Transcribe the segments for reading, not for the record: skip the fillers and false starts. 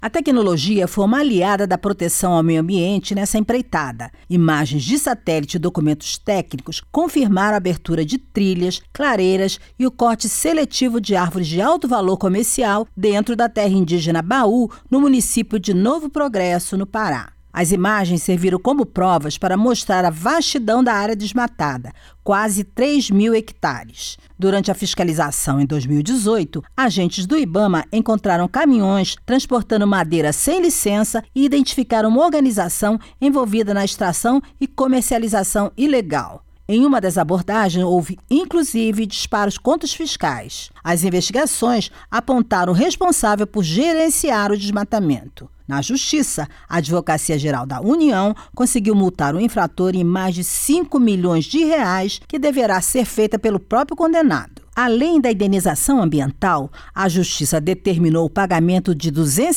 A tecnologia foi uma aliada da proteção ao meio ambiente nessa empreitada. Imagens de satélite e documentos técnicos confirmaram a abertura de trilhas, clareiras e o corte seletivo de árvores de alto valor comercial dentro da terra indígena Baú, no município de Novo Progresso, no Pará. As imagens serviram como provas para mostrar a vastidão da área desmatada, quase 3.000 hectares. Durante a fiscalização em 2018, agentes do IBAMA encontraram caminhões transportando madeira sem licença e identificaram uma organização envolvida na extração e comercialização ilegal. Em uma das abordagens, houve, inclusive, disparos contra os fiscais. As investigações apontaram o responsável por gerenciar o desmatamento. Na Justiça, a Advocacia Geral da União conseguiu multar o infrator em mais de 5 milhões de reais, que deverá ser feita pelo próprio condenado. Além da indenização ambiental, a Justiça determinou o pagamento de R$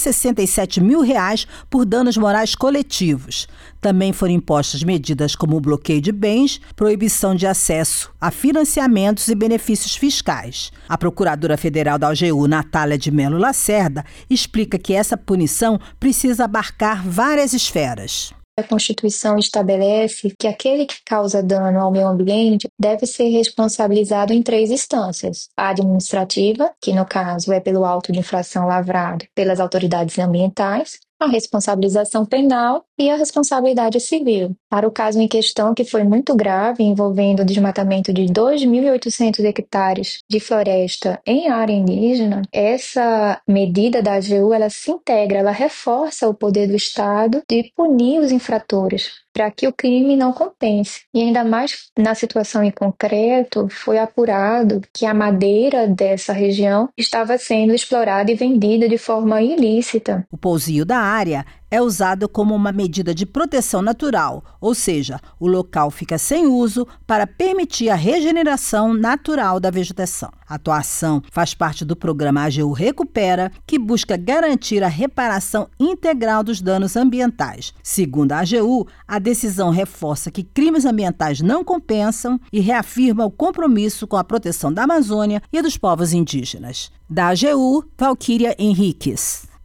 267 mil por danos morais coletivos. Também foram impostas medidas como o bloqueio de bens, proibição de acesso a financiamentos e benefícios fiscais. A Procuradora Federal da AGU, Natália de Melo Lacerda, explica que essa punição precisa abarcar várias esferas. A Constituição estabelece que aquele que causa dano ao meio ambiente deve ser responsabilizado em 3 instâncias. A administrativa, que no caso é pelo auto de infração lavrado pelas autoridades ambientais, a responsabilização penal e a responsabilidade civil. Para o caso em questão, que foi muito grave, envolvendo o desmatamento de 2.800 hectares de floresta em área indígena, essa medida da AGU, ela se integra, ela reforça o poder do Estado de punir os infratores, para que o crime não compense. E ainda mais na situação em concreto, foi apurado que a madeira dessa região estava sendo explorada e vendida de forma ilícita. O pousio da área é usado como uma medida de proteção natural, ou seja, o local fica sem uso para permitir a regeneração natural da vegetação. A atuação faz parte do programa AGU Recupera, que busca garantir a reparação integral dos danos ambientais. Segundo a AGU, a decisão reforça que crimes ambientais não compensam e reafirma o compromisso com a proteção da Amazônia e dos povos indígenas. Da AGU, Valquíria Henriques.